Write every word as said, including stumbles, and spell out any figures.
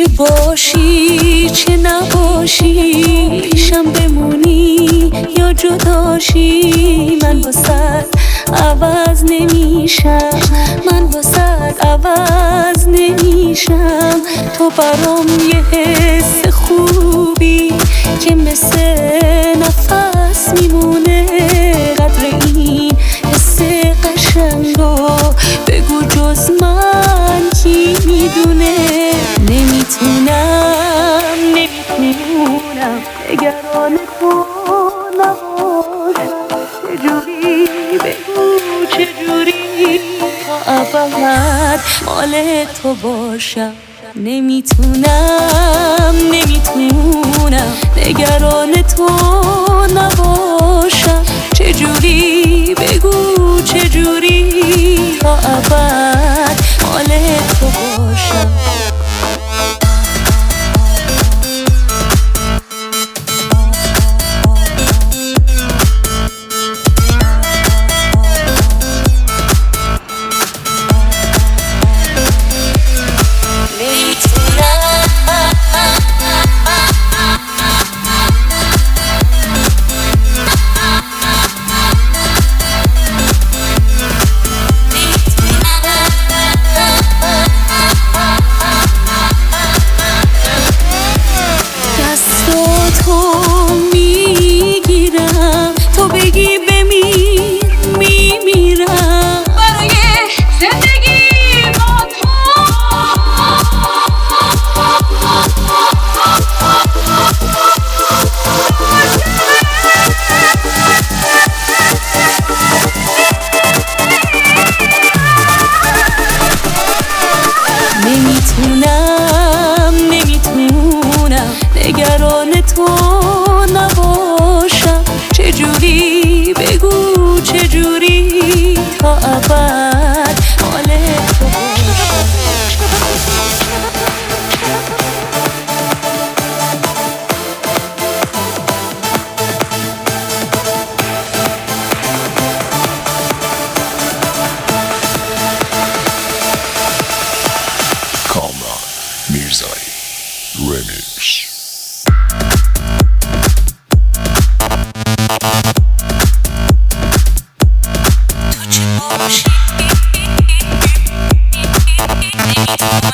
چه باشی چه نباشی، پیشم بمونی یا جداشی، من واسد عوض نمیشم، من واسد عوض نمیشم. تو برام یه حس خوبی که مثل نفس میمونه، قدر این حس قشنگو بگو جز من کی میدونه. نمیتونم نمیتونم نگران تو نباشم، چجوری بگو چجوری تا ابد مال تو باشم. نمیتونم نمیتونم نگران تو نباشم، چجوری بگو چجوری تا ابد مال تو باشم. تو میگیرم تو بگی بمیر میمیرم، برای زندگی با تو. نمیتونم نمیتونم نگران تو نباشم، چجوری بگو چجوری تا ابد مال تو باشم. کامران میرزایی رمیکس. تو چه باشی